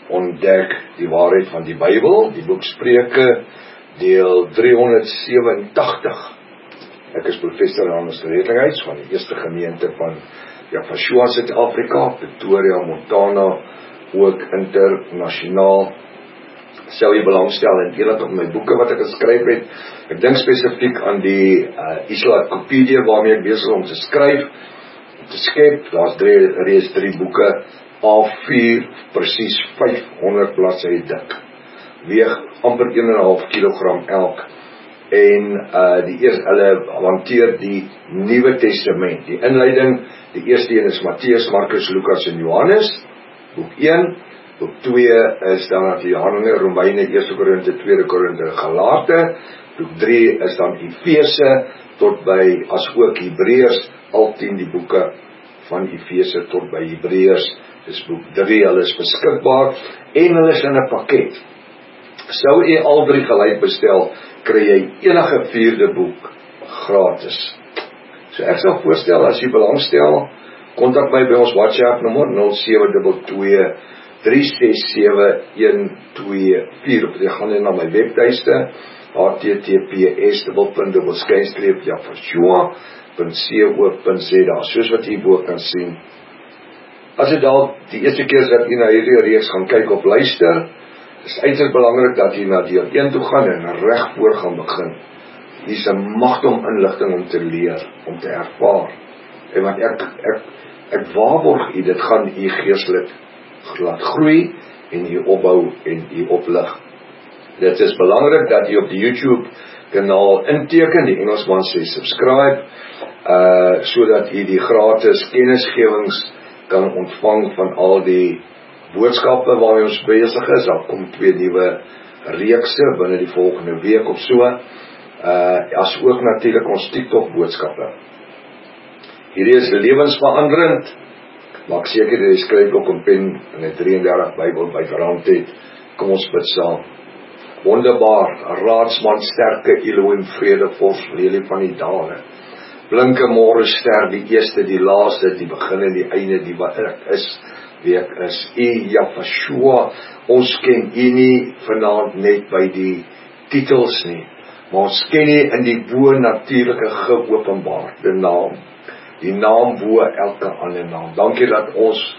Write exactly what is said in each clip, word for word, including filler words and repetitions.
ontdek die waarheid van die Bybel, die boek Spreuke, deel driehonderdsewenentagtig. Ek is professor aan ons redelikheids van die eerste gemeente van Yafashua, Suid-Afrika, Pretoria, Montana, ook internasionaal. Sou jy belangstel in een van my boeke wat ek geskryf het. Ek dink spesifiek aan die uh, Encyclopedia waarmee ek besig om te skryf, om te skep. Daar's drie, reeds drie boeke, A vier, presies vyfhonderd bladsye dik. Weeg amper een en 'n half kilogram elk. En uh, die eerste, hulle hanteer die Nuwe Testament. Die inleiding, die eerste een is Matteus, Markus, Lukas en Johannes, boek een. Boek twee is dan Handelinge, Romeine, eerste Korinte, tweede Korinte, Galate. Boek drie is dan Efese tot by, as ook Hebreërs, al tien die boeke van Efese tot by Hebreërs. Dis boek drie, hulle is beskikbaar en hulle is in 'n pakket. Sou jy al drie gelyk bestel, kry jy enige vierde boek gratis. So ek sal voorstel, as jy belangstel, kontak my by ons WhatsApp nommer nul sewe twee twee drie ses sewe een twee vier, of jy gaan net na my webtuiste h t t p s punt dubbel skynstreep yafashua punt co punt za, soos wat jy bo kan sien. As jy dalk die eerste keer dat jy na hierdie reeks gaan kyk of luister, is uiters belangrik dat jy na deel een toe gaan en reg voor gaan begin. Hier is 'n magte om inligting om te leer, om te ervaar. En want ek ek ek waarborg u, dit gaan u geestelik laat groei en u opbou en u oplig. Dit is belangrik dat u op die YouTube kanaal inteken, die Engelsman sê subscribe, uh, sodat u die gratis kennisgewings kan ontvang van al die boodskappe waarmee ons besig is. Daar kom twee nuwe reekse binne die volgende week of so, uh, as ook natuurlik ons TikTok boodskappe. Hierdie is lewensveranderend. Maak seker dat jy skryf ook 'n pen en 'n drieëndertig Bybel byderhand het. Kom ons bid saam. Wonderbaar, raadsman, sterke Elohim, vrede, vors, lelie van die dale. Blinke môre ster, die eerste, die laaste, die begin en die einde, die wat ek is, wie ek is. U Yafashua, ons ken u nie vanaand net by die titels nie, maar ons ken u in die bo-natuurlike geopenbaarde naam. Die naam bo elke ander naam. Dankie dat ons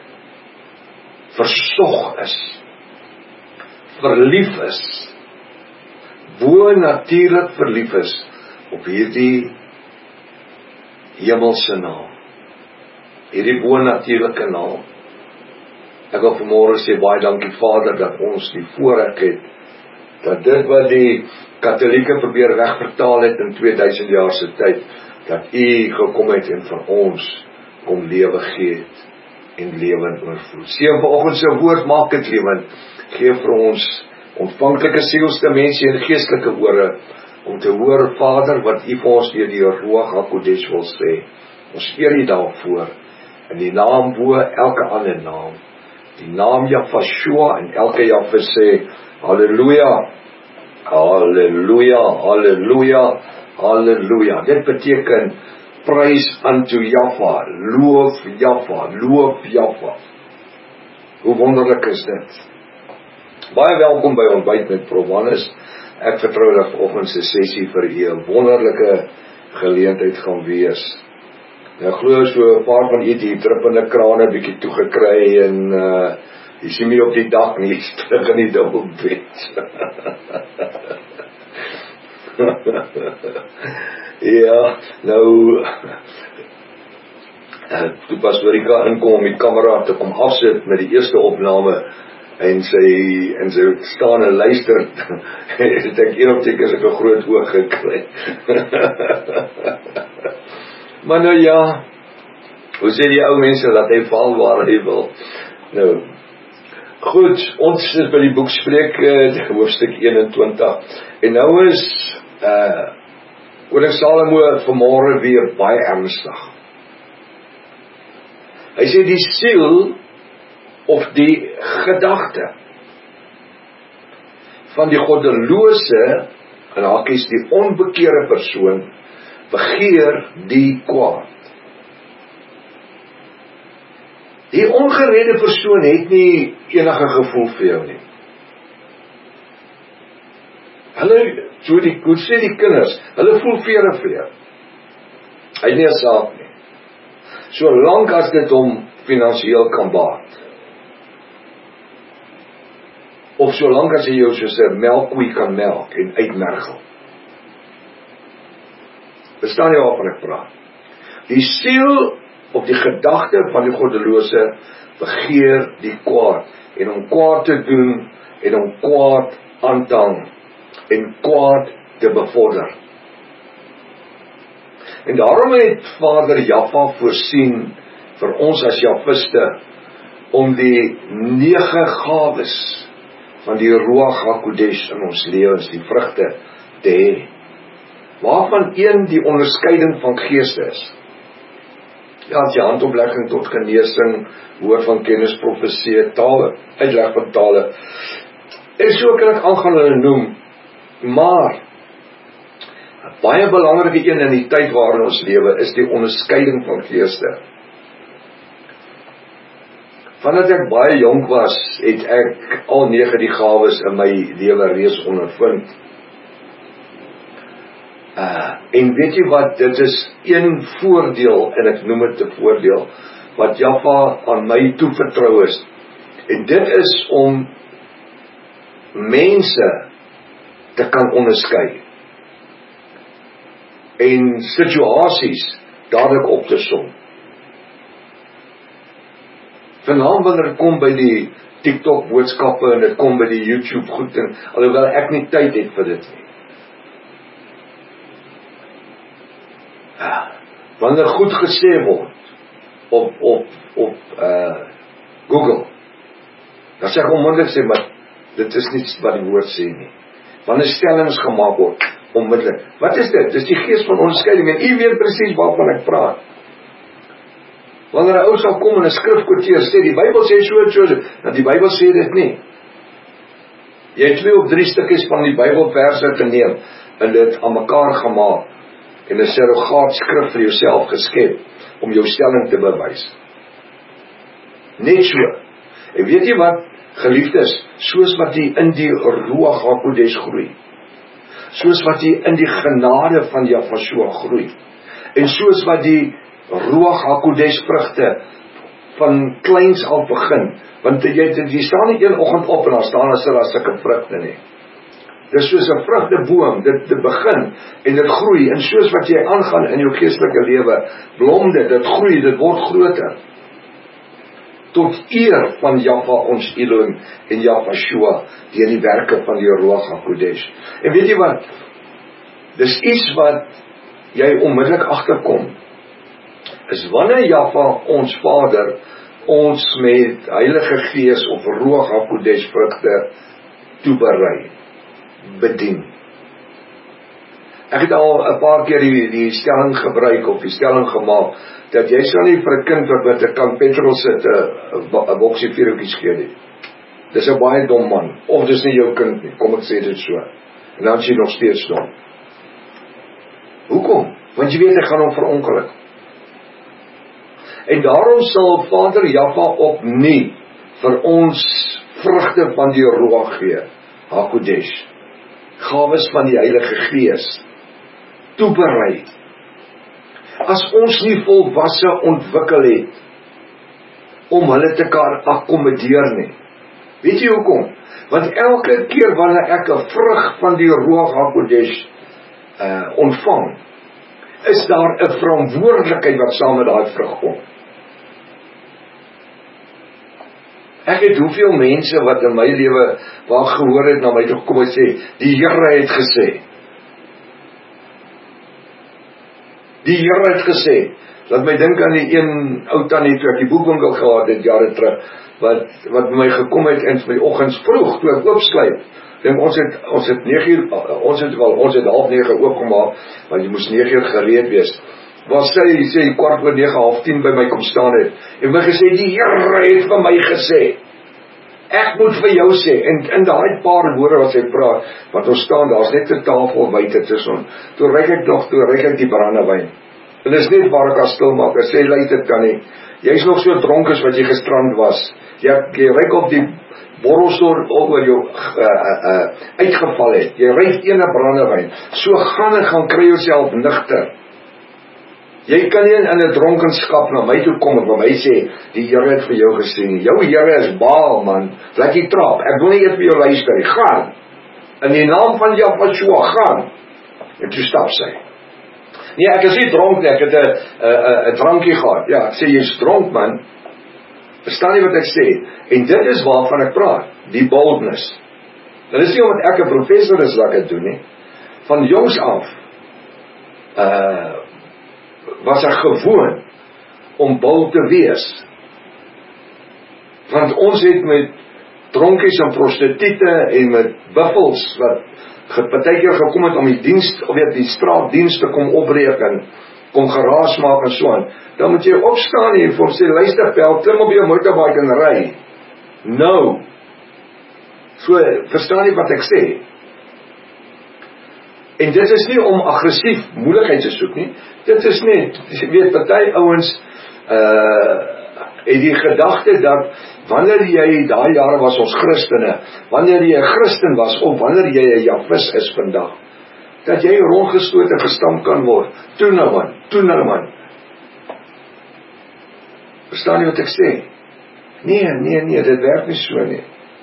verstog is, verlief is, bo natuurlik verlief is op hierdie hemelse naam, hierdie bo natuurlike naam. Ek wil vanmôre sê baie dankie Vader dat ons die voorreg het, dat dit wat die Katolieke probeer wegvertaal het in tweeduisend jaar se tyd, dat u gekom het en vir ons kom lewe gee het en lewe in oorvloed. Seën vanoggend se woord, maak dit lewend. Gee vir ons ontvanklike sielsdimensie en geestelike ore om te hoor, Vader, wat u vir ons deur die Ruach HaKodesh wil sê. Ons eer u daarvoor in die naam bo elke ander naam. Die naam Yafashua, en elke Jaffe sê halleluja, halleluja, halleluja, halleluja. Dit beteken prys unto Jaffa, loof Jaffa, loof Jaffa. Hoe wonderlik is dit. Baie welkom by Ontbyt met Prof Wannes. Ek vertrou dat vanoggend se sessie vir u 'n wonderlike geleentheid gaan wees. Nou glo so 'n paar van u die druppende krane bietjie toegekry en uh, jy sien my op die dak nie, terug in die dubbelbed. Ja, nou toe Pastor Rika inkom om die kamera te kom afsit met die eerste opname en sy en sy staan en luister, het ek een optiek as ek 'n groot oog gekry. Maar nou ja, hoe sê die ou mense, dat hy val waar hy wil. Nou, goed, ons is by die boek Spreuke, hoofstuk eenentwintig, en nou is uh, Koning Salomo vanmôre weer baie ernstig. Hy sê die siel of die gedagte van die goddelose, en hakies die onbekeerde persoon, begeer die kwaad. Die ongeredde persoon het nie enige gevoel vir jou nie. Hulle, so die, hoe sê die kinders, hulle voel vere vir jou. Hy het nie 'n saak nie. Solank as dit hom finansiëel kan baat. Of solank as hy jou soos 'n melkkoe kan melk en uitmergel. Verstaan jy waarvan ek praat? Die siel of die gedagte van die goddelose begeer die kwaad en om kwaad te doen en om kwaad aan te hang en kwaad te bevorder. En daarom het Vader Jaffa voorsien vir ons as Jafiste om die nege gawes van die Ruach HaKodesh in ons lewens, die vrugte te hê. Waarvan een die onderskeiding van geeste is. Ja, as jy handoplegging tot genesing, woord van kennis, profesie, tale, uitleg van tale. En so kan ek aangaan hulle noem, maar baie belangrike een in die tyd waarin ons lewe is die onderskeiding van geeste. Vandat ek baie jonk was, het ek al nege die gawes in my lewe reeds ondervind. Uh, en weet jy wat, dit is een voordeel, en ek noem dit 'n voordeel, wat Jaffa aan my toevertrou is. En dit is om mense te kan onderskei. En situasies dadelik op te som. Vanaand wanneer dit kom by die TikTok boodskappe en dit kom by die YouTube goed, en alhoewel ek nie tyd het vir dit nie. Wanneer goed gesê word op op op uh, Google, dan sê ek onmiddellik sê, maar dit is nie wat die woord sê nie. Wanneer stellings gemaak word, onmiddellik. Wat is dit? Dit is die gees van onderskeiding, en u weet presies waarvan ek praat. Wanneer 'n ou sal kom en 'n skrif quoteer, sê die Bybel sê so en so, dat die Bybel sê dit nie. Jy het twee of drie stukkies van die Bybelverse te neem, en dit aan mekaar gemaak, en 'n surrogaat skrif vir jouself geskep, om jou stelling te bewys. Net so. En weet jy wat, geliefdes, soos wat jy in die Ruach HaKodesh groei, soos wat jy in die genade van Jaffa groei, en soos wat die Ruach HaKodesh vrugte van kleins al begin, want jy, jy staan nie een oggend op en dan staan as daar sulke vrugte nie. Dit is soos 'n vrugteboom, dit, dit begin en dit groei, en soos wat jy aangaan in jou geestelike lewe, blom dit, dit groei, dit word groter. Tot eer van Jaffa ons Elohim en Jaffa deur die werke van die Ruach HaKodesh. En weet jy wat? Dis iets wat jy onmiddellik agterkom. Is wanneer Jaffa ons Vader ons met Heilige Gees of Ruach HaKodesh vrugte toeberei, bedien. Ek het al 'n paar keer die, die stelling gebruik of die stelling gemaak, dat jy sal nie vir 'n kind wat met 'n kan petrol sit 'n boksie vuurtjies gee nie. Dis 'n baie dom man, of dis nie jou kind nie, kom ek sê dit so. En dan is jy nog steeds dom. Hoekom? Want jy weet ek gaan hom verongeluk. En daarom sal Vader Jaffa opnuut vir ons vrugte van die Ruach gee, HaKodesh, gawes van die Heilige Gees, toeberei. As ons nie volwasse ontwikkel het, om hulle te kan akkommodeer nie. Weet jy hoekom? Want elke keer wanneer ek 'n vrug van die Ruach HaKodesh uh, ontvang, is daar 'n verantwoordelikheid wat saam met daai vrug kom. Ek het hoeveel mense wat in my lewe waar gehoor het na my toe kom en sê, die Here het gesê. Die Here het gesê. Laat my dink aan die een ou tannie toe ek die boekwinkel gehad het jare terug, wat wat by my gekom het en my oggens vroeg toe ek oopsluit. Dink ons het ons het nege uur ons het wel ons het half nege oopgemaak, want jy moes nege uur gereed wees. Waar sy sê kwart oor nege, half tien by my kom staan het. En my gesê, die Here het vir my gesê. Ek moet vir jou sê, en in daai paar woorde wat sy praat, want ons staan, daar's net 'n tafel buite tussen. Toe ryk ek nog, toe ryk ek die brandewyn. En dis net waar ek as stil maak, ek sê, luister tannie, Jy is nog so dronk as wat jy gisterand was. Jy, jy ryk op die borrelstoel oor jou uh, uh, uh, uitgeval het. Jy ryk ene brandewyn. So gaan en gaan kry jouself nigter. Jy kan nie in 'n dronkenskap na my toe kom en vir my sê, die Here het vir jou gesien. Jou Here is Baal, man. Laat jy trap. Ek wil nie eers vir jou luister nie. Gaan. In die naam van Jahweh, gaan. En toe stap sy. Nee, ek is nie dronk nie. Ek het 'n 'n 'n drankie gehad. Ja, ek sê jy's dronk, man. Verstaan jy wat ek sê? En dit is waarvan ek praat. Die boldness. Dit is nie omdat ek 'n professor is wat ek dit doen nie. Van jongs af uh was ek gewoon om bold te wees. Want ons het met dronkies en prostituie en met buffels wat partykeer gekom het om die diens, of weet die straatdiens te kom opbreek en kom geraas maak en so aan. Dan moet jy opstaan en vir hom sê, luister pel, klim op jou motorbike en ry. Nou. So, verstaan jy wat ek sê? En dit is nie om aggressief moeilikheid te soek nie. Dit is net, jy weet, party ouens uh het die gedagte dat wanneer jy, daai jare was ons Christene, wanneer jy 'n Christen was, of wanneer jy 'n Jahwis is vandag, dat jy rondgestoot en gestamp kan word. Toe nou man, toe nou man. Verstaan jy wat ek sê? Nee, nee, nee, dit werk nie so nie.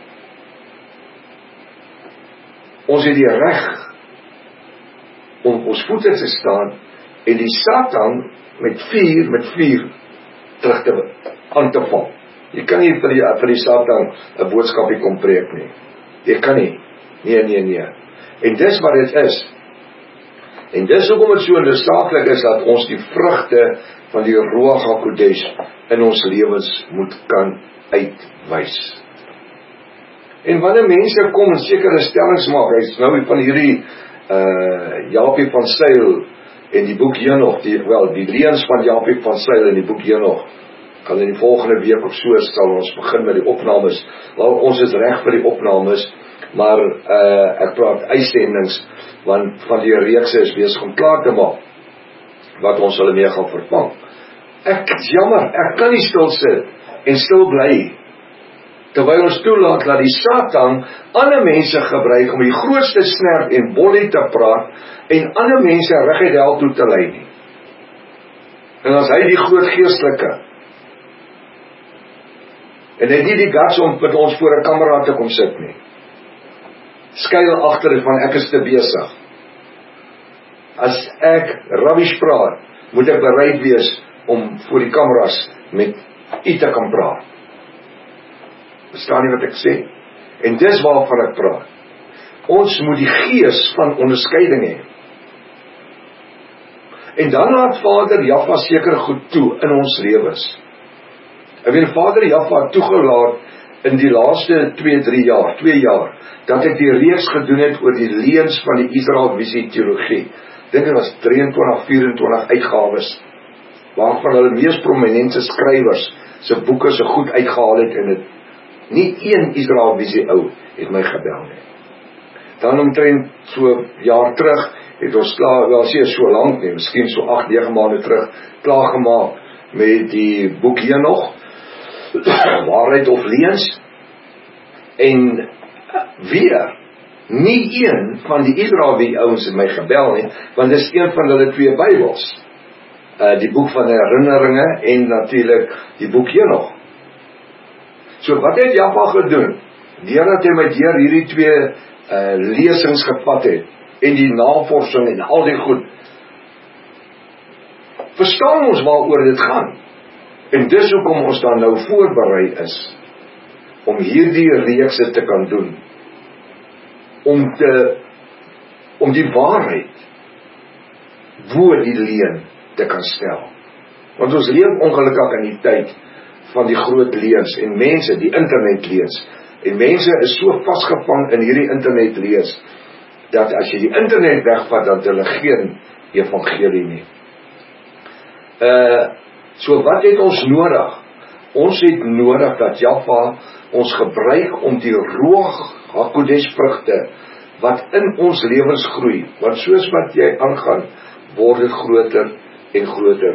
Ons het die reg om ons voete te staan en die Satan met vuur, met vuur terug te aan te val. Jy kan nie vir die, vir die Satan 'n boodskapie kom preek nie. Jy kan nie. Nee, nee, nee. En dis wat dit is. En dis hoekom dit so noodsaaklik is dat ons die vrugte van die Ruach HaKodesh in ons lewens moet kan uitwys. En wanneer mense kom en sekere stellings maak, hy's nou van hierdie uh Japie van Zyl en die boek Henoch, die wel die leuns van Japie van Zyl en die boek Henoch. Kan in die volgende week of so sal ons begin met die opnames. Wel, ons is reg vir die opnames, maar uh ek praat uitsendings, want van die reekse is besig om klaar te maak wat ons hulle mee gaan vervang. Ek is jammer, ek kan nie stil sit en stil bly terwyl ons toelaat dat die Satan ander mense gebruik om die grootste snerp en bollie te praat en ander mense reguit hel toe te lei nie. En as hy die groot geestelike en hy het nie die guts om met ons voor 'n kamera te kom sit nie. Skuil agter van ek is te besig. As ek rubbish praat, moet ek bereid wees om voor die kameras met u te kan praat. Verstaan nie wat ek sê? En dis waarvan ek praat. Ons moet die gees van onderskeiding hê. En dan laat Vader Jahwe sekere goed toe in ons lewens. Ek weet Vader Jahwe het toegelaat in die laaste twee, drie jaar, twee jaar, dat ek die reeks gedoen het oor die leuns van die Israel Visie Teologie. Ek dink dit was drieëntwintig, vyf-en-twintig uitgawes, waarvan hulle mees prominente skrywers se boeke so goed uitgehaal het en dit nie een Israel Visie ou het my gebel nie. Dan omtrent so jaar terug het ons klaar, wel sê so lank nie, miskien so agt, nege maande terug, klaar gemaak met die boek Henoch, waarheid of leuns, en weer, nie een van die Israel ouens het my gebel nie, want dit is een van hulle twee Bybels, uh, die boek van herinneringe en natuurlik die boek Henoch. So wat het Jahwe gedoen? Deurdat hy my deur hierdie twee uh, lesings gevat het, en die navorsing en al die goed, verstaan ons waaroor dit gaan. En dis hoekom ons dan nou voorberei is, om hierdie reekse te kan doen, om te, om die waarheid, bo die leuen te kan stel. Want ons leef ongelukkig in die tyd, van die groot leuns, en mense, die internetleuns, en mense is so vasgevang in hierdie internetleens, dat as jy die internet wegvat, dan hulle geen evangelie nie. Uh, so wat het ons nodig? Ons het nodig dat Jahwe ons gebruik om die Ruach HaKodesh vrugte, wat in ons lewens groei, want soos wat jy aangaan, word dit groter en groter.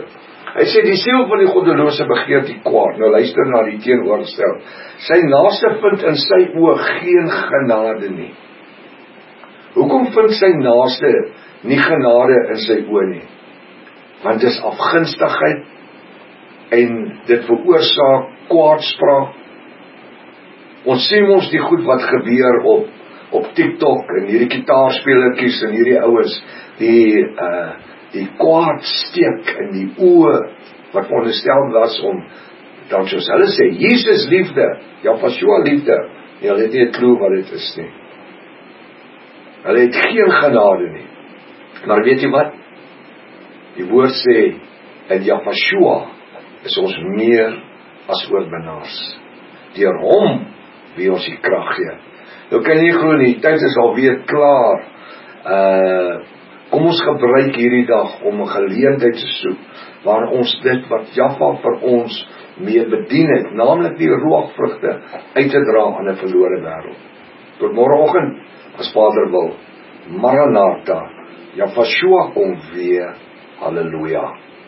Hy sê die siel van die goddelose begeer die kwaad. Nou luister na die teenoorgestel. Sy naaste vind in sy oë geen genade nie. Hoekom vind sy naaste nie genade in sy oë nie? Want dis afgunstigheid en dit veroorsaak kwaadspraak. Ons sien ons die goed wat gebeur op op TikTok en hierdie gitaarspelertjies en hierdie ouens, die uh, die kwaad steek in die oë wat veronderstel was om, dan soos hulle sê, Jesus liefde, Yahshua liefde, en hulle het nie 'n klou wat dit is nie. Hulle het geen genade nie. Maar weet jy wat? Die woord sê, in Yahshua is ons meer as oorwinnaars. Deur hom wie ons die krag gee. Nou kan jy glo nie, tyd is alweer klaar. Uh, kom ons gebruik hierdie dag om 'n geleentheid te soek, waar ons dit wat Jahwe vir ons mee bedien het, naamlik die ruachvrugte, uit te dra aan 'n verlore wêreld. Tot môreoggend, as Vader wil. Maranatha, Yahshua kom weer. Halleluja.